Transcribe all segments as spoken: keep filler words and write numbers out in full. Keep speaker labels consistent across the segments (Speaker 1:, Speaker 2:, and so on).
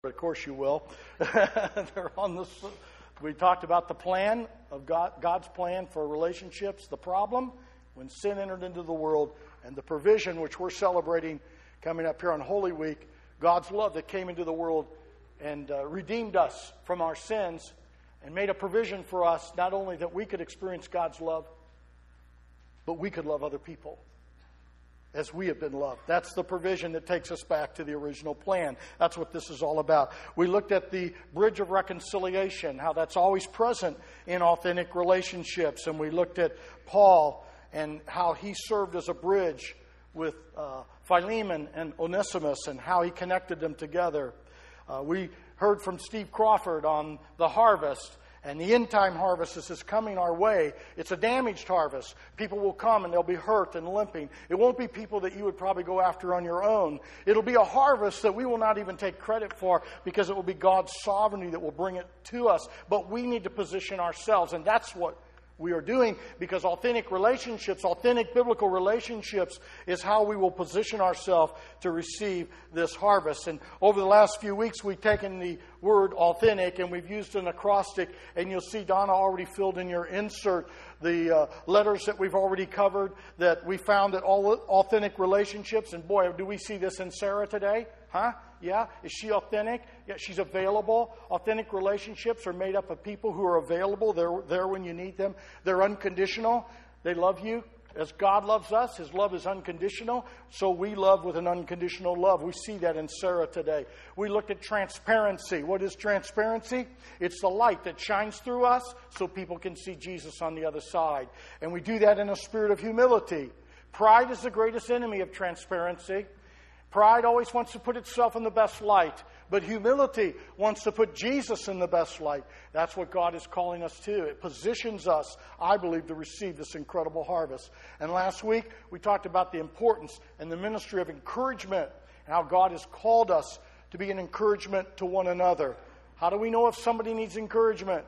Speaker 1: But of course you will. They're on this. We talked about the plan of God, God's plan for relationships, the problem when sin entered into the world, and the provision which we're celebrating coming up here on Holy Week, God's love that came into the world and uh, redeemed us from our sins and made a provision for us, not only that we could experience God's love, but we could love other people as we have been loved. That's the provision that takes us back to the original plan. That's what this is all about. We looked at the bridge of reconciliation, how that's always present in authentic relationships. And we looked at Paul and how he served as a bridge with uh, Philemon and Onesimus and how he connected them together. Uh, we heard from Steve Crawford on the harvest. And the end-time harvest is coming our way. It's a damaged harvest. People will come and they'll be hurt and limping. It won't be people that you would probably go after on your own. It'll be a harvest that we will not even take credit for because it will be God's sovereignty that will bring it to us. But we need to position ourselves, and that's what we are doing, because authentic relationships, authentic biblical relationships is how we will position ourselves to receive this harvest. And over the last few weeks, we've taken the word authentic and we've used an acrostic, and you'll see Donna already filled in your insert the uh, letters that we've already covered, that we found that all authentic relationships, and boy, do we see this in Sarah today, huh? Yeah? Is she authentic? Yeah, she's available. Authentic relationships are made up of people who are available. They're there when you need them. They're unconditional. They love you as God loves us. His love is unconditional. So we love with an unconditional love. We see that in Sarah today. We looked at transparency. What is transparency? It's the light that shines through us so people can see Jesus on the other side. And we do that in a spirit of humility. Pride is the greatest enemy of transparency. Pride always wants to put itself in the best light, but humility wants to put Jesus in the best light. That's what God is calling us to. It positions us, I believe, to receive this incredible harvest. And last week, we talked about the importance and the ministry of encouragement and how God has called us to be an encouragement to one another. How do we know if somebody needs encouragement?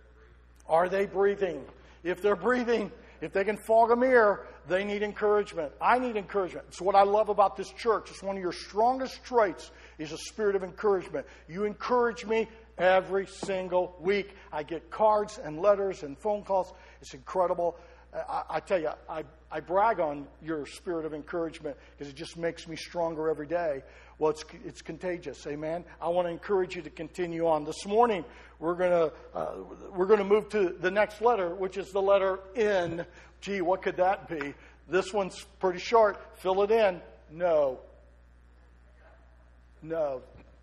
Speaker 1: Are they breathing? If they're breathing, if they can fog a mirror, they need encouragement. I need encouragement. It's what I love about this church. It's one of your strongest traits is a spirit of encouragement. You encourage me every single week. I get cards and letters and phone calls. It's incredible. I, I tell you, I, I brag on your spirit of encouragement because it just makes me stronger every day. Well, it's it's contagious, amen. I want to encourage you to continue on. This morning, we're gonna uh, we're gonna move to the next letter, which is the letter N. Gee, what could that be? This one's pretty short. Fill it in. No. No.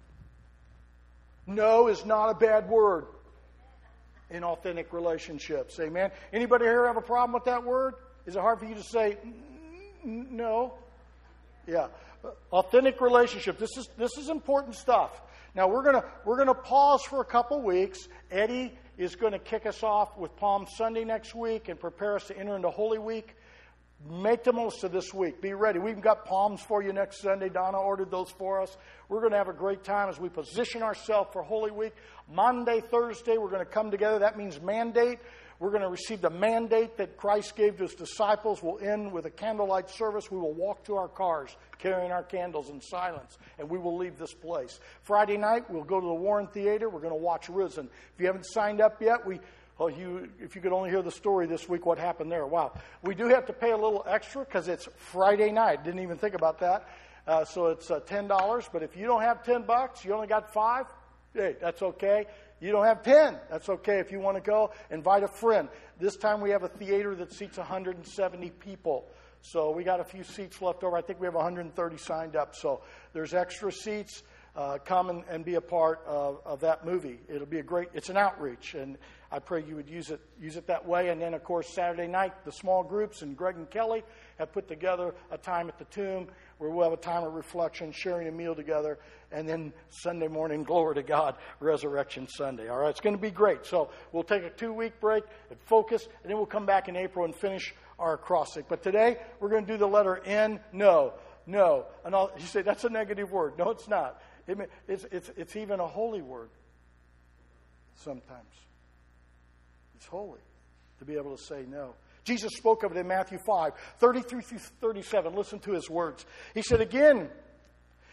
Speaker 1: No is not a bad word in authentic relationships. Amen. Anybody here have a problem with that word? Is it hard for you to say no? Yeah. Authentic relationship. This is this is important stuff. Now we're gonna we're gonna pause for a couple weeks. Eddie is going to kick us off with Palm Sunday next week and prepare us to enter into Holy Week. Make the most of this week. Be ready. We've got palms for you next Sunday. Donna ordered those for us. We're going to have a great time as we position ourselves for Holy Week. Monday, Thursday, we're going to come together. That means mandate. We're going to receive the mandate that Christ gave to his disciples. We'll end with a candlelight service. We will walk to our cars carrying our candles in silence, and we will leave this place. Friday night, we'll go to the Warren Theater. We're going to watch Risen. If you haven't signed up yet, we oh, you, if you could only hear the story this week, what happened there. Wow. We do have to pay a little extra because it's Friday night. Didn't even think about that. Uh, so it's uh, ten dollars. But if you don't have ten bucks, you only got five, hey, that's okay. You don't have ten. That's okay. If you want to go, invite a friend. This time we have a theater that seats one hundred seventy people. So we got a few seats left over. I think we have one hundred thirty signed up. So there's extra seats. Uh, come and, and be a part of, of that movie. It'll be a great, it's an outreach, and I pray you would use it use it that way. And then, of course, Saturday night, the small groups and Greg and Kelly have put together a time at the tomb where we'll have a time of reflection, sharing a meal together, and then Sunday morning, glory to God, Resurrection Sunday. All right, it's going to be great. So we'll take a two-week break and focus, and then we'll come back in April and finish our acrostic. But today, we're going to do the letter N, no, no. And I'll, you say, that's a negative word. No, it's not. It, it's, it's, it's even a holy word sometimes. It's holy to be able to say no. Jesus spoke of it in Matthew five, thirty-three through thirty-seven. Listen to his words. He said, again,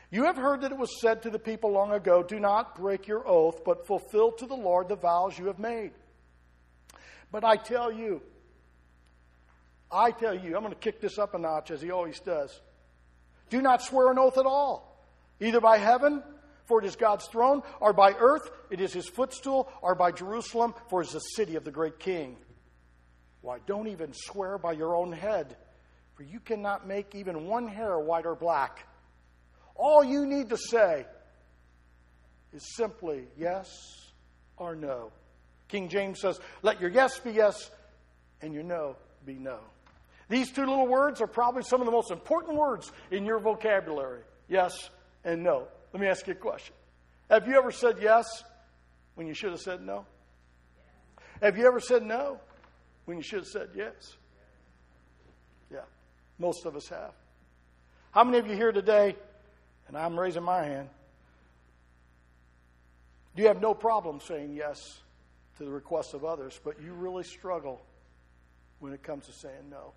Speaker 1: You have heard that it was said to the people long ago, do not break your oath, but fulfill to the Lord the vows you have made. But I tell you, I tell you, I'm going to kick this up a notch as he always does. Do not swear an oath at all, either by heaven, for it is God's throne, or by earth, it is his footstool, or by Jerusalem, for it is the city of the great king. Why, don't even swear by your own head, for you cannot make even one hair white or black. All you need to say is simply yes or no. King James says, let your yes be yes and your no be no. These two little words are probably some of the most important words in your vocabulary. Yes and no. Let me ask you a question. Have you ever said yes when you should have said no? Have you ever said no when you should have said yes? Yeah, most of us have. How many of you here today, and I'm raising my hand, do you have no problem saying yes to the requests of others, but you really struggle when it comes to saying no?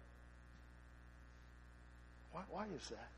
Speaker 1: Why, why is that?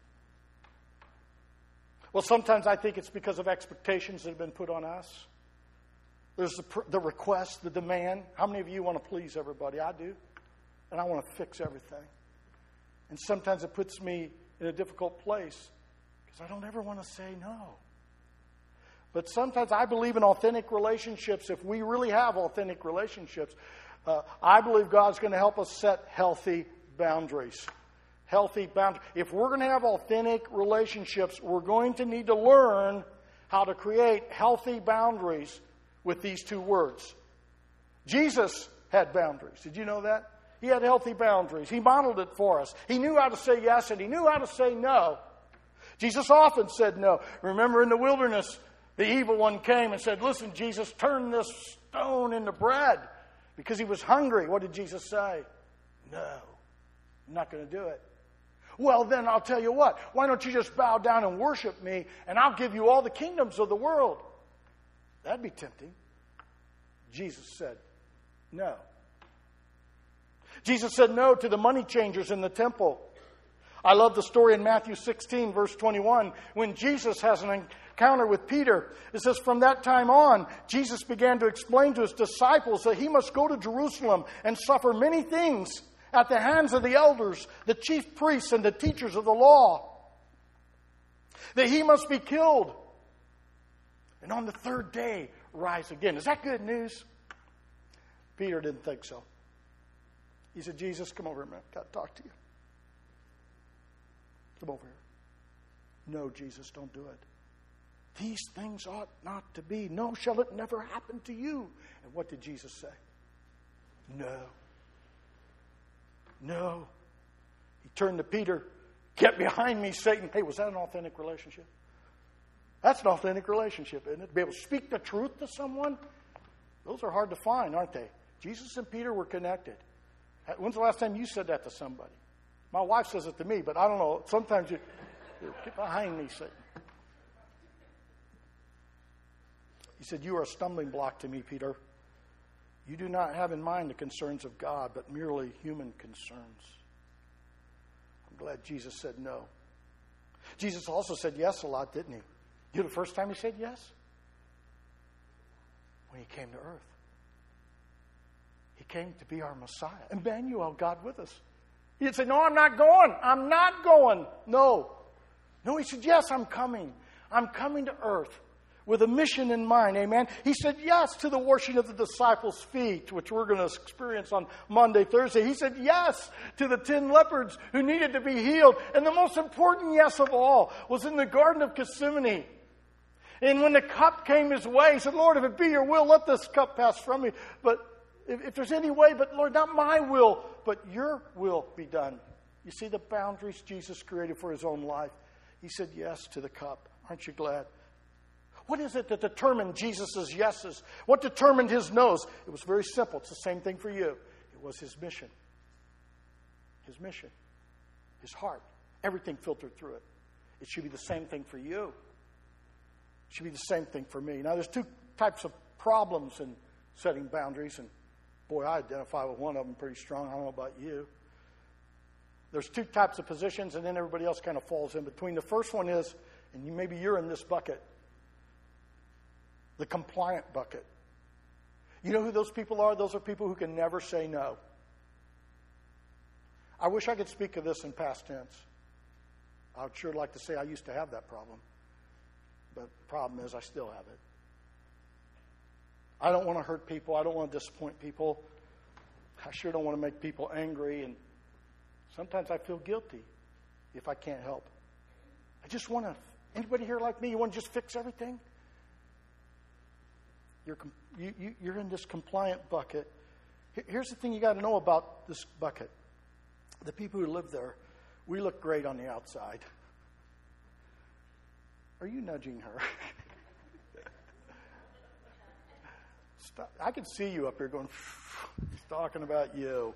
Speaker 1: Well, sometimes I think it's because of expectations that have been put on us. There's the, the request, the demand. How many of you want to please everybody? I do. And I want to fix everything. And sometimes it puts me in a difficult place because I don't ever want to say no. But sometimes I believe in authentic relationships. If we really have authentic relationships, uh, I believe God's going to help us set healthy boundaries. Healthy boundaries. If we're going to have authentic relationships, we're going to need to learn how to create healthy boundaries with these two words. Jesus had boundaries. Did you know that? He had healthy boundaries. He modeled it for us. He knew how to say yes and he knew how to say no. Jesus often said no. Remember in the wilderness, the evil one came and said, listen, Jesus, turn this stone into bread. Because he was hungry. What did Jesus say? No, I'm not going to do it. Well, then I'll tell you what. Why don't you just bow down and worship me, and I'll give you all the kingdoms of the world? That'd be tempting. Jesus said no. Jesus said no to the money changers in the temple. I love the story in Matthew sixteen, verse twenty-one, when Jesus has an encounter with Peter. It says, from that time on, Jesus began to explain to his disciples that he must go to Jerusalem and suffer many things at the hands of the elders, the chief priests, and the teachers of the law. That he must be killed, and on the third day rise again. Is that good news? Peter didn't think so. He said, Jesus, come over here a minute. Got to talk to you. Come over here. No, Jesus, don't do it. These things ought not to be. No, shall it never happen to you. And what did Jesus say? No. No. He turned to Peter. Get behind me, Satan. Hey, was that an authentic relationship? That's an authentic relationship, isn't it? To be able to speak the truth to someone, those are hard to find, aren't they? Jesus and Peter were connected. When's the last time you said that to somebody? My wife says it to me, but I don't know. Sometimes you, you get behind me, Satan. He said, you are a stumbling block to me, Peter. You do not have in mind the concerns of God, but merely human concerns. I'm glad Jesus said no. Jesus also said yes a lot, didn't he? You know the first time he said yes? When he came to earth. He came to be our Messiah. Emmanuel, God with us. He didn't say, no, I'm not going. I'm not going. No. No, he said, yes, I'm coming. I'm coming to earth with a mission in mind. Amen. He said yes to the washing of the disciples' feet, which we're going to experience on Monday, Thursday. He said yes to the ten lepers who needed to be healed. And the most important yes of all was in the Garden of Gethsemane. And when the cup came his way, he said, Lord, if it be your will, let this cup pass from me. But if, if there's any way, but Lord, not my will, but your will be done. You see the boundaries Jesus created for his own life. He said yes to the cup. Aren't you glad? What is it that determined Jesus' yeses? What determined his no's? It was very simple. It's the same thing for you. It was his mission. His mission. His heart. Everything filtered through it. It should be the same thing for you. It should be the same thing for me. Now, there's two types of problems in setting boundaries, and boy, I identify with one of them pretty strong. I don't know about you. There's two types of positions, and then everybody else kind of falls in between. The first one is And you, maybe you're in this bucket, the compliant bucket. You know who those people are? Those are people who can never say no. I wish I could speak of this in past tense. I would sure like to say I used to have that problem. But the problem is I still have it. I don't want to hurt people. I don't want to disappoint people. I sure don't want to make people angry. And sometimes I feel guilty if I can't help. I just want to, anybody here like me, you want to just fix everything? You're, you, you, you're in this compliant bucket. Here's the thing you got to know about this bucket. The people who live there, we look great on the outside. Are you nudging her? Stop. I can see you up here going, he's talking about you.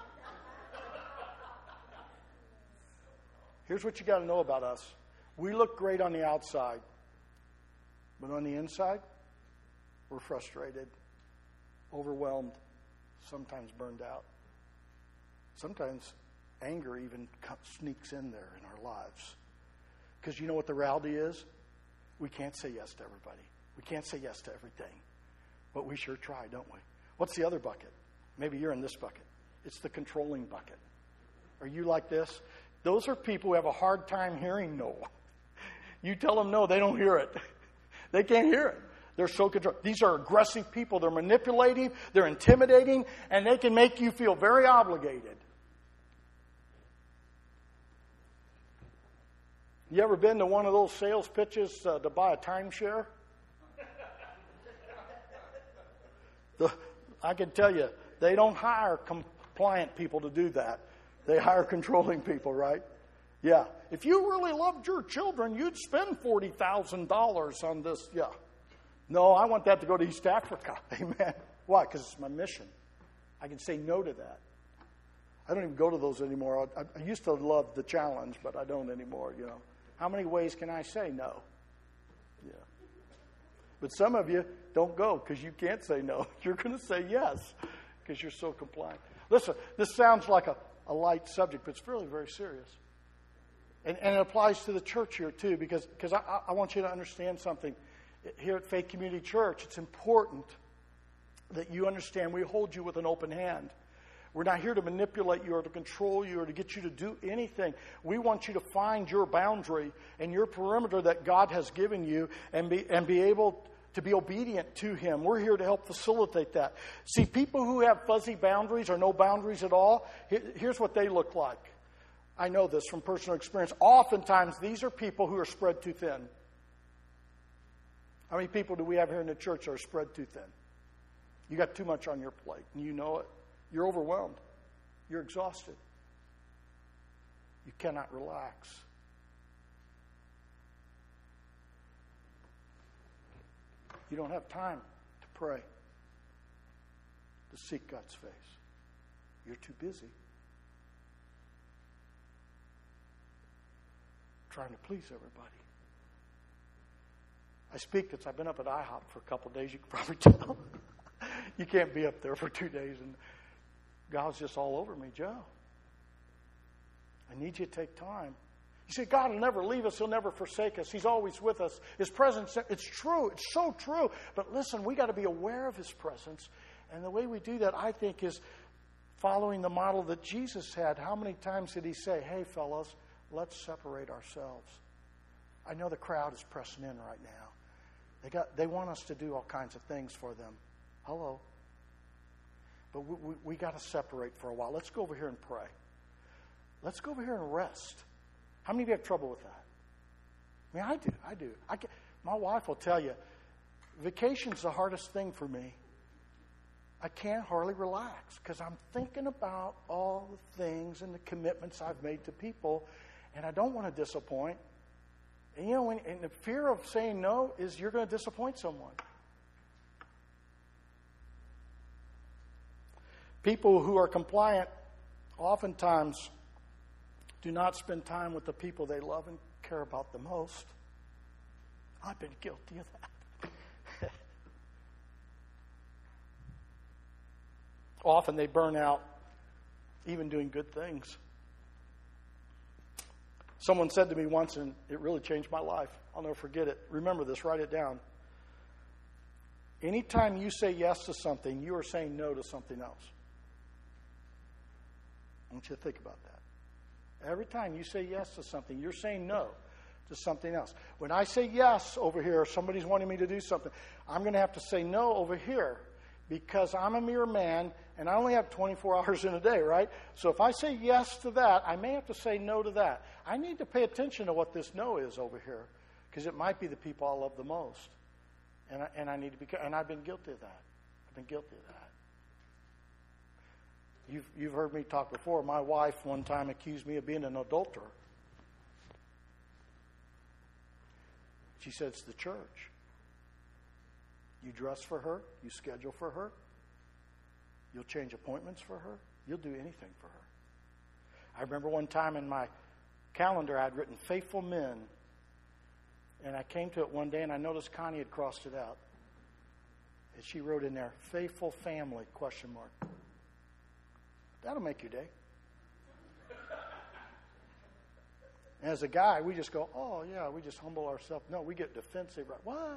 Speaker 1: Here's what you got to know about us. We look great on the outside, but on the inside, we're frustrated, overwhelmed, sometimes burned out. Sometimes anger even sneaks in there in our lives. Because you know what the reality is? We can't say yes to everybody. We can't say yes to everything. But we sure try, don't we? What's the other bucket? Maybe you're in this bucket. It's the controlling bucket. Are you like this? Those are people who have a hard time hearing no. You tell them no, they don't hear it. They can't hear it. They're so controlled. These are aggressive people. They're manipulative. They're intimidating. And they can make you feel very obligated. You ever been to one of those sales pitches uh, to buy a timeshare? the, I can tell you, they don't hire compliant people to do that. They hire controlling people, right? Yeah. If you really loved your children, you'd spend forty thousand dollars on this. Yeah. No, I want that to go to East Africa. Amen. Why? Because it's my mission. I can say no to that. I don't even go to those anymore. I, I used to love the challenge, but I don't anymore, you know. How many ways can I say no? Yeah. But some of you don't go because you can't say no. You're going to say yes because you're so compliant. Listen, this sounds like a, a light subject, but it's really very serious. And, and it applies to the church here too, because because I, I want you to understand something. Here at Faith Community Church, it's important that you understand we hold you with an open hand. We're not here to manipulate you or to control you or to get you to do anything. We want you to find your boundary and your perimeter that God has given you and be and be able to be obedient to Him. We're here to help facilitate that. See, people who have fuzzy boundaries or no boundaries at all, here's what they look like. I know this from personal experience. Oftentimes, these are people who are spread too thin. How many people do we have here in the church that are spread too thin? You got too much on your plate, and you know it. You're overwhelmed. You're exhausted. You cannot relax. You don't have time to pray, to seek God's face. You're too busy trying to please everybody. I speak because I've been up at I hop for a couple of days. You can probably tell. You can't be up there for two days and God's just all over me. Joe, I need you to take time. You say, God will never leave us. He'll never forsake us. He's always with us. His presence, it's true. It's so true. But listen, we got to be aware of His presence. And the way we do that, I think, is following the model that Jesus had. How many times did He say, hey, fellas, let's separate ourselves? I know the crowd is pressing in right now. They got, they want us to do all kinds of things for them. Hello. But we, we, we got to separate for a while. Let's go over here and pray. Let's go over here and rest. How many of you have trouble with that? I mean, I do. I do. I get, my wife will tell you, vacation's the hardest thing for me. I can't hardly relax because I'm thinking about all the things and the commitments I've made to people, and I don't want to disappoint. And you know, when, and the fear of saying no is you're going to disappoint someone. People who are compliant oftentimes do not spend time with the people they love and care about the most. I've been guilty of that. Often they burn out even doing good things. Someone said to me once, and it really changed my life. I'll never forget it. Remember this, write it down. Anytime you say yes to something, you are saying no to something else. I want you to think about that. Every time you say yes to something, you're saying no to something else. When I say yes over here, somebody's wanting me to do something, I'm going to have to say no over here because I'm a mere man and I only have twenty-four hours in a day, right? So if I say yes to that, I may have to say no to that. I need to pay attention to what this no is over here because it might be the people I love the most. And I, and I need to be, and I've been guilty of that. I've been guilty of that. You've, you've heard me talk before. My wife one time accused me of being an adulterer. She said, it's the church. You dress for her. You schedule for her. You'll change appointments for her. You'll do anything for her. I remember one time in my calendar I had written faithful men. And I came to it one day and I noticed Connie had crossed it out. And she wrote in there, faithful family, question mark. That'll make your day. And as a guy, we just go, oh, yeah, we just humble ourselves. No, we get defensive. Right? What?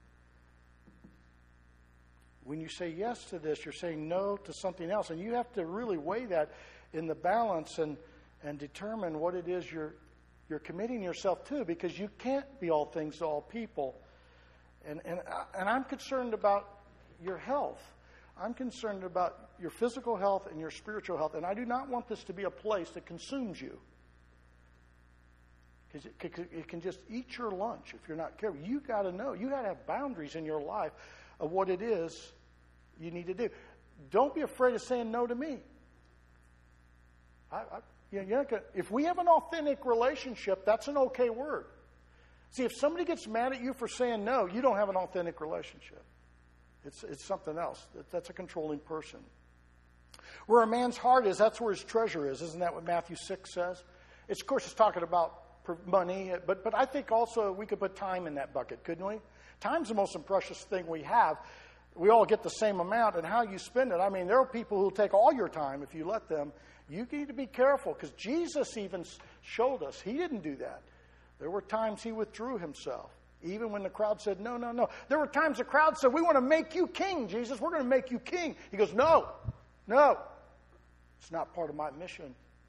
Speaker 1: When you say yes to this, you're saying no to something else. And you have to really weigh that in the balance and, and determine what it is you're, you're committing yourself to, because you can't be all things to all people. And, and, and I'm concerned about your health. I'm concerned about your physical health and your spiritual health. And I do not want this to be a place that consumes you. Because it, it can just eat your lunch if you're not careful. You've got to know. You've got to have boundaries in your life of what it is you need to do. Don't be afraid of saying no to me. I, I, you know, you're not gonna, if we have an authentic relationship, that's an okay word. See, if somebody gets mad at you for saying no, you don't have an authentic relationship. It's, it's something else. That's a controlling person. Where a man's heart is, that's where his treasure is. Isn't that what Matthew six says? It's, of course, it's talking about money, but, but I think also we could put time in that bucket, couldn't we? Time's the most precious thing we have. We all get the same amount, and how you spend it. I mean, there are people who take all your time if you let them. You need to be careful, because Jesus even showed us he didn't do that. There were times he withdrew himself. Even when the crowd said, no, no, no. There were times the crowd said, we want to make you king, Jesus. We're going to make you king. He goes, no, no. It's not part of my mission.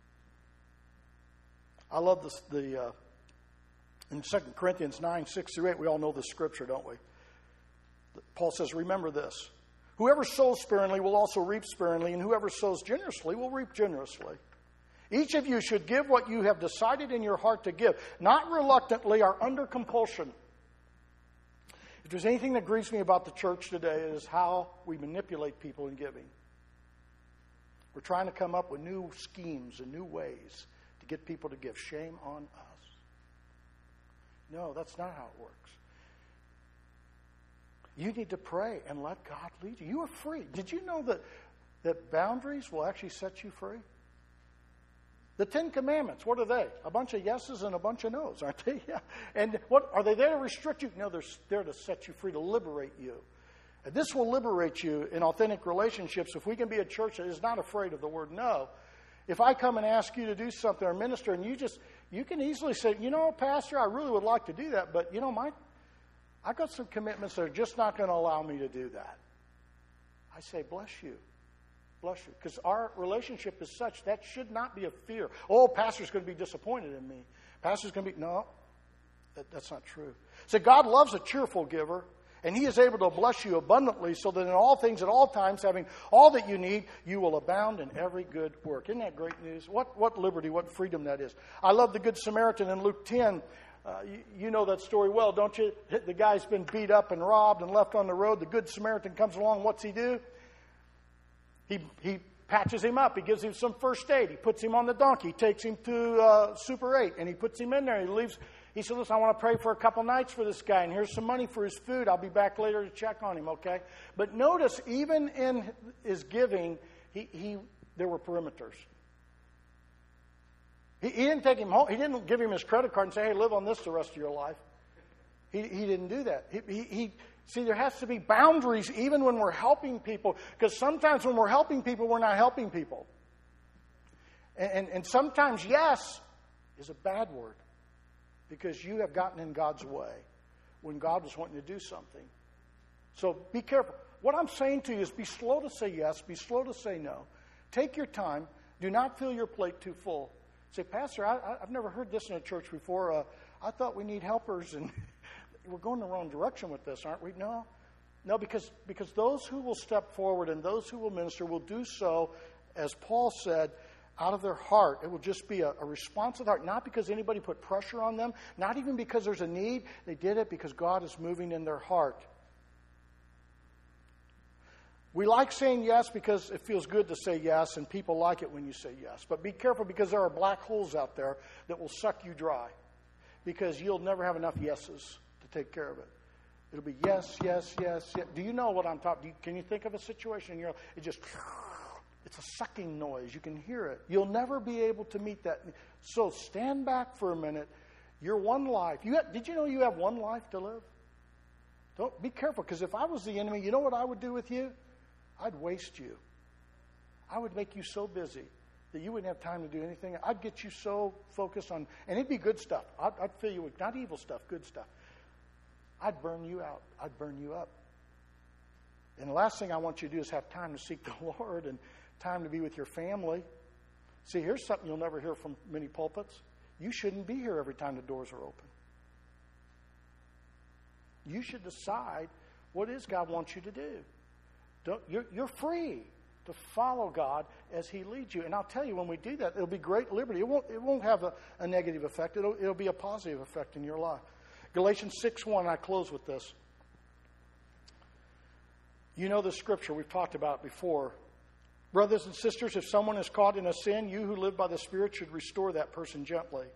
Speaker 1: I love this, the, uh, in Second Corinthians nine, six through eight, we all know the scripture, don't we? Paul says, remember this. Whoever sows sparingly will also reap sparingly, and whoever sows generously will reap generously. Each of you should give what you have decided in your heart to give, not reluctantly or under compulsion. If there's anything that grieves me about the church today, it is how we manipulate people in giving. We're trying to come up with new schemes and new ways to get people to give. Shame on us. No, that's not how it works. You need to pray and let God lead you. You are free. Did you know that, that boundaries will actually set you free? The Ten Commandments, what are they? A bunch of yeses and a bunch of nos, aren't they? Yeah. And what are they there to restrict you? No, they're there to set you free, to liberate you. And this will liberate you in authentic relationships if we can be a church that is not afraid of the word no. If I come and ask you to do something or minister, and you just, you can easily say, you know, Pastor, I really would like to do that, but, you know, my, I've got some commitments that are just not going to allow me to do that. I say, bless you. Bless you. Because our relationship is such, that should not be a fear. Oh, Pastor's going to be disappointed in me. Pastor's going to be, no, that, that's not true. So God loves a cheerful giver, and he is able to bless you abundantly so that in all things at all times, having all that you need, you will abound in every good work. Isn't that great news? What, what liberty, what freedom that is. I love the Good Samaritan in Luke ten. Uh, you, you know that story well, don't you? The guy's been beat up and robbed and left on the road. The Good Samaritan comes along. What's he do? He he patches him up. He gives him some first aid. He puts him on the donkey. He takes him to uh, Super eight, and he puts him in there. He leaves. He said, listen, I want to pray for a couple nights for this guy, and here's some money for his food. I'll be back later to check on him, okay? But notice, even in his giving, he, he there were perimeters. He, he didn't take him home. He didn't give him his credit card and say, hey, live on this the rest of your life. He, he didn't do that. He, he, he See, there has to be boundaries even when we're helping people, because sometimes when we're helping people, we're not helping people. And, and, and sometimes yes is a bad word. because you have gotten in God's way when God was wanting to do something. So be careful. What I'm saying to you is be slow to say yes, be slow to say no. Take your time. Do not fill your plate too full. Say, Pastor, I, I've never heard this in a church before. Uh, I thought we need helpers, and we're going the wrong direction with this, aren't we? No. No, because, because those who will step forward and those who will minister will do so, as Paul said, out of their heart. It will just be a, a response of the heart, not because anybody put pressure on them, not even because there's a need. They did it because God is moving in their heart. We like saying yes because it feels good to say yes, and people like it when you say yes. But be careful, because there are black holes out there that will suck you dry, because you'll never have enough yeses to take care of it. It'll be yes, yes, yes, yes. Do you know what I'm talking about? Can you think of a situation? You're, it just, it's a sucking noise. You can hear it. You'll never be able to meet that. So stand back for a minute. You're one life. You have, did you know you have one life to live? Don't be careful, because if I was the enemy, you know what I would do with you? I'd waste you. I would make you so busy that you wouldn't have time to do anything. I'd get you so focused on, and it'd be good stuff. I'd, I'd fill you with, not evil stuff, good stuff. I'd burn you out. I'd burn you up. And the last thing I want you to do is have time to seek the Lord and time to be with your family. See, here's something you'll never hear from many pulpits. You shouldn't be here every time the doors are open. You should decide what it is God wants you to do. Don't, you're, you're free to follow God as He leads you. And I'll tell you, when we do that, it'll be great liberty. It won't, it won't have a, a negative effect. It'll, it'll be a positive effect in your life. Galatians six one, I close with this. You know the scripture. We've talked about it before. Brothers and sisters, if someone is caught in a sin, you who live by the Spirit should restore that person gently.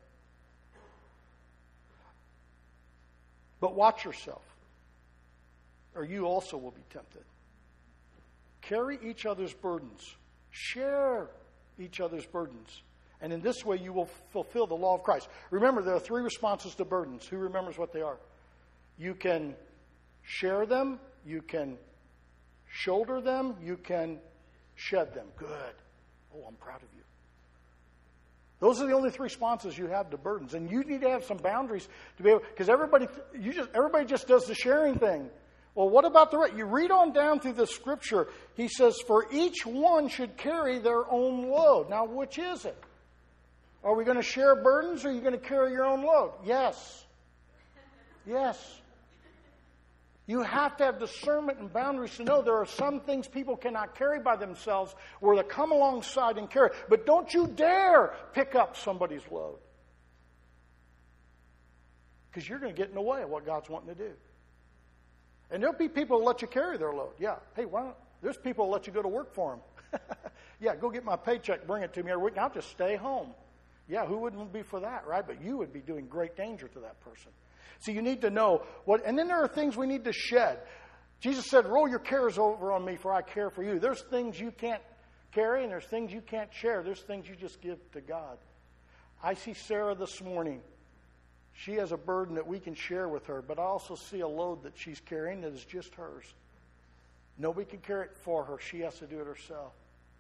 Speaker 1: But watch yourself, or you also will be tempted. Carry each other's burdens. Share each other's burdens. And in this way you will fulfill the law of Christ. Remember, there are three responses to burdens. Who remembers what they are? You can share them. You can shoulder them. You can shed them. Good. Oh, I'm proud of you. Those are the only three responses you have to burdens. And you need to have some boundaries to be able, because everybody, you just, everybody just does the sharing thing. Well, what about the rest? You read on down through the scripture. He says, for each one should carry their own load. Now, which is it? Are we going to share burdens, or are you going to carry your own load? Yes. Yes. You have to have discernment and boundaries to know there are some things people cannot carry by themselves, where they come alongside and carry. But don't you dare pick up somebody's load, because you're going to get in the way of what God's wanting to do. And there'll be people who let you carry their load. Yeah. Hey, why don't, there's people who let you go to work for them. Yeah, go get my paycheck, bring it to me every week, and I'll just stay home. Yeah, who wouldn't be for that, right? But you would be doing great danger to that person. So you need to know what, and then there are things we need to shed. Jesus said, roll your cares over on me, for I care for you. There's things you can't carry, and there's things you can't share. There's things you just give to God. I see Sarah this morning. She has a burden that we can share with her, but I also see a load that she's carrying that is just hers. Nobody can carry it for her. She has to do it herself.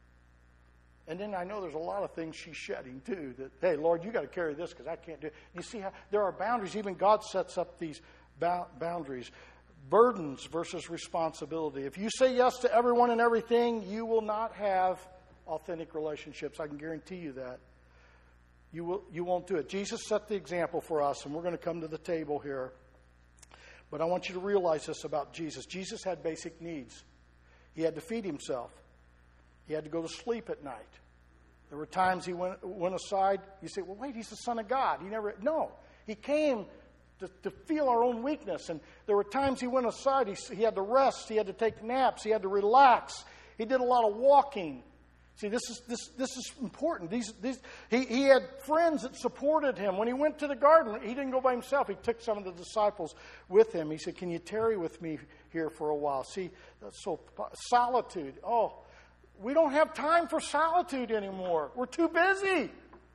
Speaker 1: And then I know there's a lot of things she's shedding too. That, hey, Lord, you got to carry this because I can't do it. You see how there are boundaries. Even God sets up these boundaries. Burdens versus responsibility. If you say yes to everyone and everything, you will not have authentic relationships. I can guarantee you that. You will, you won't do it. Jesus set the example for us, and we're going to come to the table here. But I want you to realize this about Jesus. Jesus had basic needs. He had to feed himself. He had to go to sleep at night. There were times he went, went aside. You say, well, wait, he's the Son of God. He never, no. He came to, to feel our own weakness. And there were times he went aside. He, he had to rest. He had to take naps. He had to relax. He did a lot of walking. See, this is this this is important. These these he, he had friends that supported him. When he went to the garden, he didn't go by himself. He took some of the disciples with him. He said, can you tarry with me here for a while? See, that's so solitude. Oh, we don't have time for solitude anymore. We're too busy.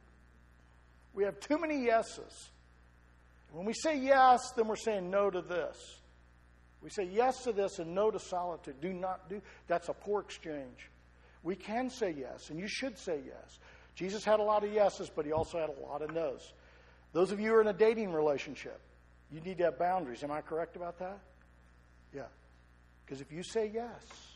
Speaker 1: We have too many yeses. When we say yes, then we're saying no to this. We say yes to this and no to solitude. Do not do. That's a poor exchange. We can say yes, and you should say yes. Jesus had a lot of yeses, but he also had a lot of no's. Those of you who are in a dating relationship, you need to have boundaries. Am I correct about that? Yeah. Because if you say yes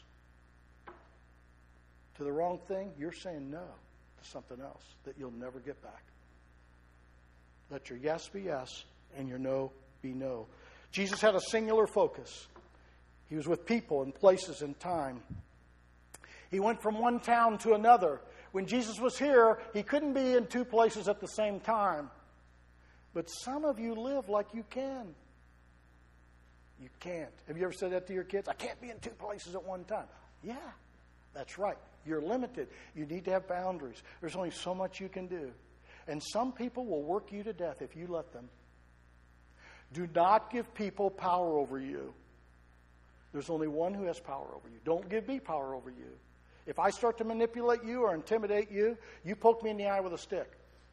Speaker 1: to the wrong thing, you're saying no to something else that you'll never get back. Let your yes be yes and your no be no. Jesus had a singular focus. He was with people and places and time. He went from one town to another. When Jesus was here, he couldn't be in two places at the same time. But some of you live like you can. You can't. Have you ever said that to your kids? I can't be in two places at one time. Yeah, that's right. You're limited. You need to have boundaries. There's only so much you can do. And some people will work you to death if you let them. Do not give people power over you. There's only one who has power over you. Don't give me power over you. If I start to manipulate you or intimidate you, you poke me in the eye with a stick.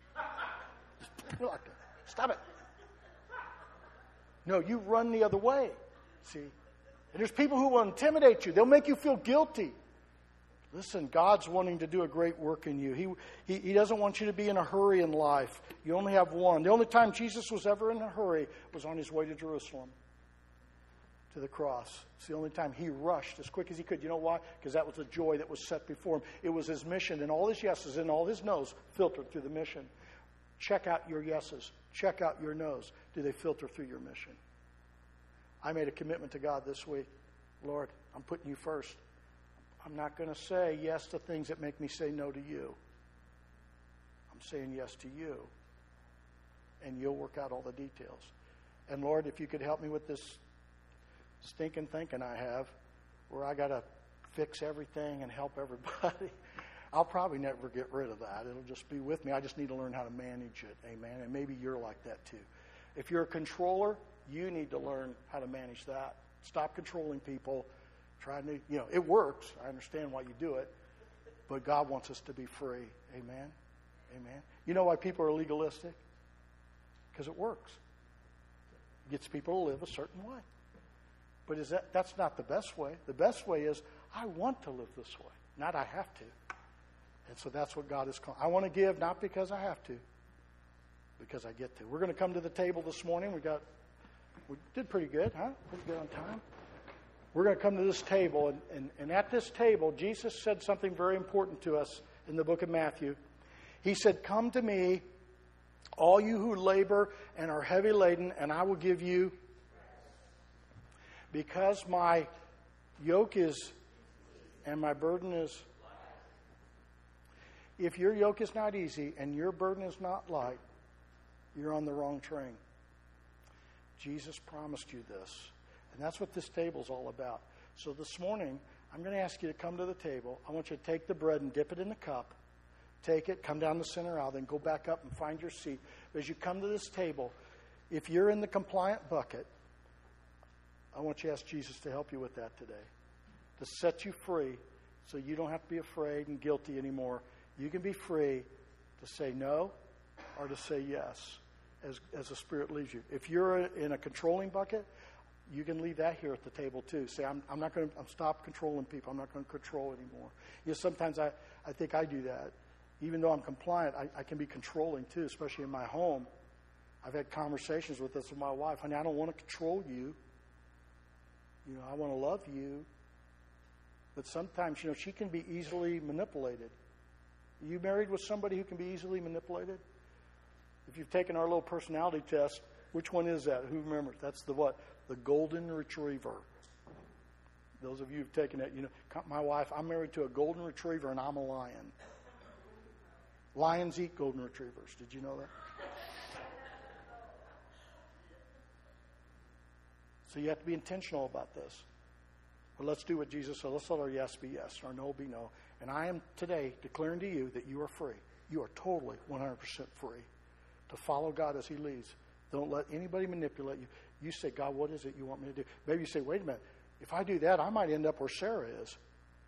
Speaker 1: Stop it. No, you run the other way. See? And there's people who will intimidate you. They'll make you feel guilty. Listen, God's wanting to do a great work in you. He, he, he doesn't want you to be in a hurry in life. You only have one. The only time Jesus was ever in a hurry was on his way to Jerusalem, to the cross. It's the only time he rushed as quick as he could. You know why? Because that was the joy that was set before him. It was his mission, and all his yeses and all his no's filtered through the mission. Check out your yeses. Check out your no's. Do they filter through your mission? I made a commitment to God this week. Lord, I'm putting you first. I'm not going to say yes to things that make me say no to you. I'm saying yes to you. And you'll work out all the details. And Lord, if you could help me with this stinking thinking I have, where I got to fix everything and help everybody, I'll probably never get rid of that. It'll just be with me. I just need to learn how to manage it. Amen. And maybe you're like that too. If you're a controller, you need to learn how to manage that. Stop controlling people. Try to, you know, it works. I understand why you do it. But God wants us to be free. Amen. Amen. You know why people are legalistic? Because it works. It gets people to live a certain way. But is that that's not the best way. The best way is I want to live this way, not I have to. And so that's what God is calling. I want to give not because I have to, because I get to. We're going to come to the table this morning. We got we did pretty good, huh? Pretty good on time. We're going to come to this table, and, and, and at this table, Jesus said something very important to us in the book of Matthew. He said, "Come to me, all you who labor and are heavy laden, and I will give you, because my yoke is, and my burden is." If your yoke is not easy and your burden is not light, you're on the wrong train. Jesus promised you this. And that's what this table's all about. So this morning, I'm going to ask you to come to the table. I want you to take the bread and dip it in the cup. Take it, come down the center aisle, then go back up and find your seat. As you come to this table, if you're in the compliant bucket, I want you to ask Jesus to help you with that today. To set you free so you don't have to be afraid and guilty anymore. You can be free to say no or to say yes as, as the Spirit leads you. If you're in a controlling bucket, you can leave that here at the table too. Say, I'm, I'm not going to, I'm stop controlling people. I'm not going to control anymore. You know, sometimes I, I think I do that. Even though I'm compliant, I, I can be controlling too, especially in my home. I've had conversations with this with my wife. Honey, I don't want to control you. You know, I want to love you. But sometimes, you know, she can be easily manipulated. Are you married with somebody who can be easily manipulated? If you've taken our little personality test, which one is that? Who remembers? That's the what? The golden retriever. Those of you who've taken it, you know, my wife, I'm married to a golden retriever and I'm a lion. Lions eat golden retrievers. Did you know that? So you have to be intentional about this. But let's do what Jesus said. Let's let our yes be yes, our no be no. And I am today declaring to you that you are free. You are totally one hundred percent free to follow God as he leads. Don't let anybody manipulate you. You say, God, what is it you want me to do? Maybe you say, wait a minute. If I do that, I might end up where Sarah is.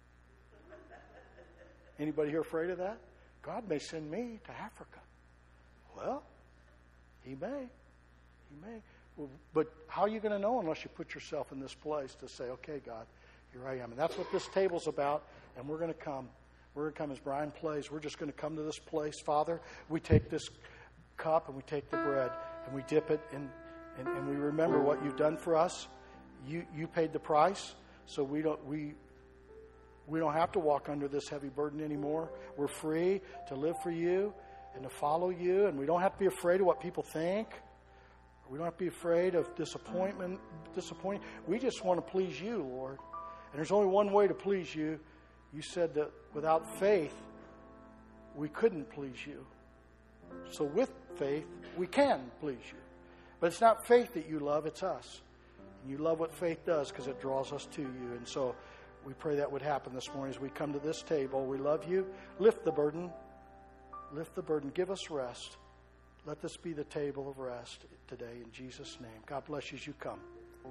Speaker 1: Anybody here afraid of that? God may send me to Africa. Well, he may. He may. Well, but how are you going to know unless you put yourself in this place to say, okay, God, here I am. And that's what this table's about. And we're going to come. We're going to come as Brian plays. We're just going to come to this place. Father, we take this cup and we take the bread and we dip it in, and, and we remember what you've done for us. You you paid the price, so we don't we we don't have to walk under this heavy burden anymore. We're free to live for you and to follow you, and we don't have to be afraid of what people think. We don't have to be afraid of disappointment, disappointing. We just want to please you, Lord. And there's only one way to please you. You said that without faith, we couldn't please you. So with faith, we can please you. But it's not faith that you love, it's us. And you love what faith does because it draws us to you. And so we pray that would happen this morning as we come to this table. We love you. Lift the burden. Lift the burden. Give us rest. Let this be the table of rest today in Jesus' name. God bless you as you come.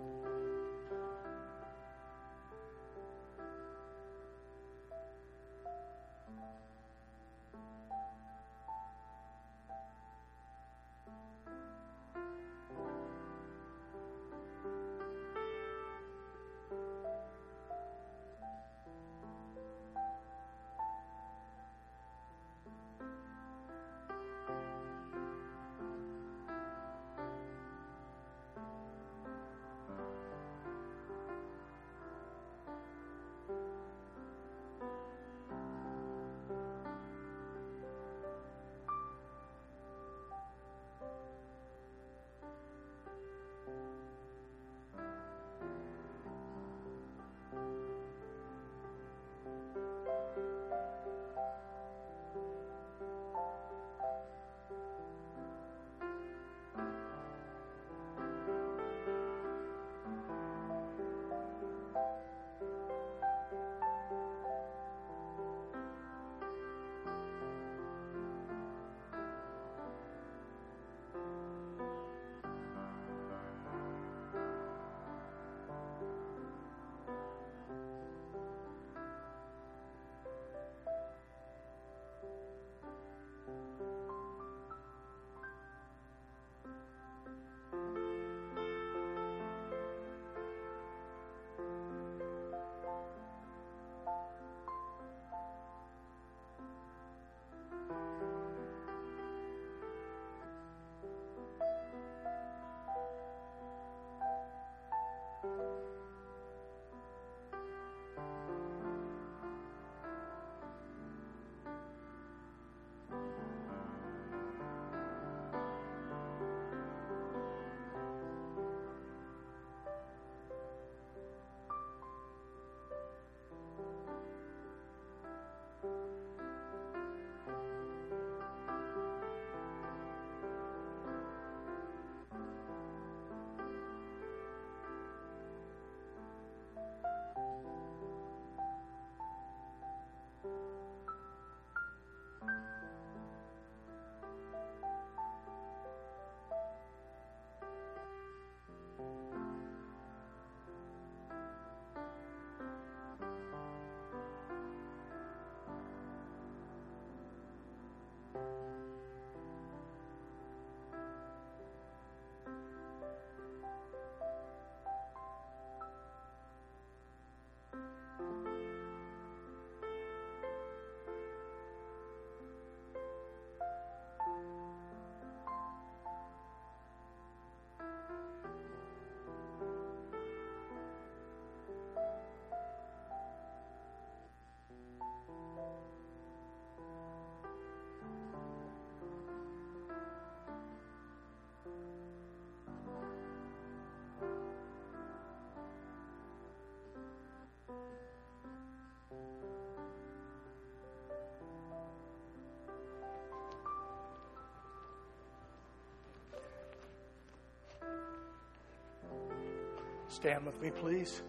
Speaker 1: Stand with me, please.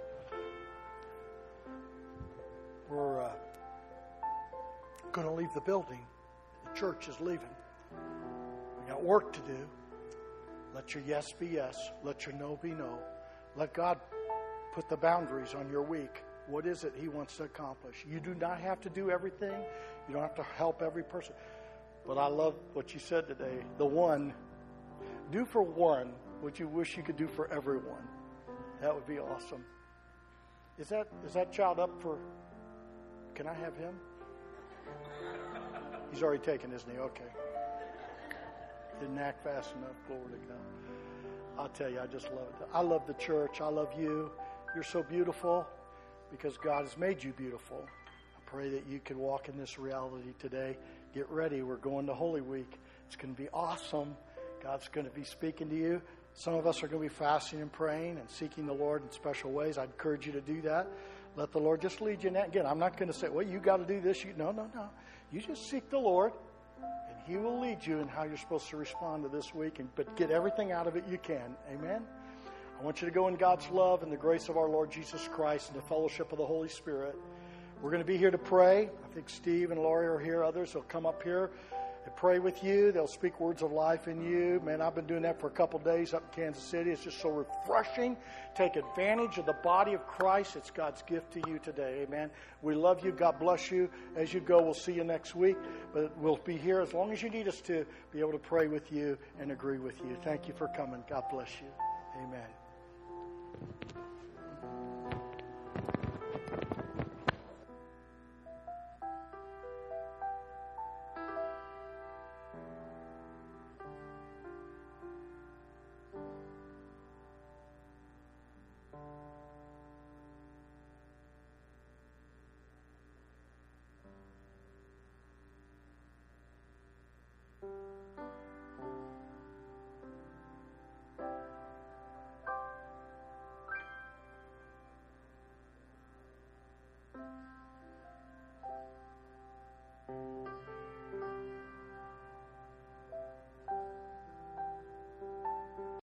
Speaker 1: We're uh, going to leave the building. The church is leaving. We got work to do. Let your yes be yes. Let your no be no. Let God put the boundaries on your week. What is it He wants to accomplish? You do not have to do everything. You don't have to help every person. But I love what you said today. The one, do for one what you wish you could do for everyone. That would be awesome. Is that is that child up for, can I have him? He's already taken, isn't he? Okay. Didn't act fast enough. Glory to God. I'll tell you, I just love it. I love the church. I love you. You're so beautiful because God has made you beautiful. I pray that you can walk in this reality today. Get ready. We're going to Holy Week. It's going to be awesome. God's going to be speaking to you. Some of us are going to be fasting and praying and seeking the Lord in special ways. I'd encourage you to do that. Let the Lord just lead you in that. Again, I'm not going to say, well, you got to do this. You, no, no, no. You just seek the Lord, and He will lead you in how you're supposed to respond to this week. And, but get everything out of it you can. Amen? I want you to go in God's love and the grace of our Lord Jesus Christ and the fellowship of the Holy Spirit. We're going to be here to pray. I think Steve and Laurie are here. Others will come up here and pray with you. They'll speak words of life in you. Man, I've been doing that for a couple days up in Kansas City. It's just so refreshing. Take advantage of the body of Christ. It's God's gift to you today. Amen. We love you. God bless you. As you go, we'll see you next week. But we'll be here as long as you need us to be able to pray with you and agree with you. Thank you for coming. God bless you. Amen.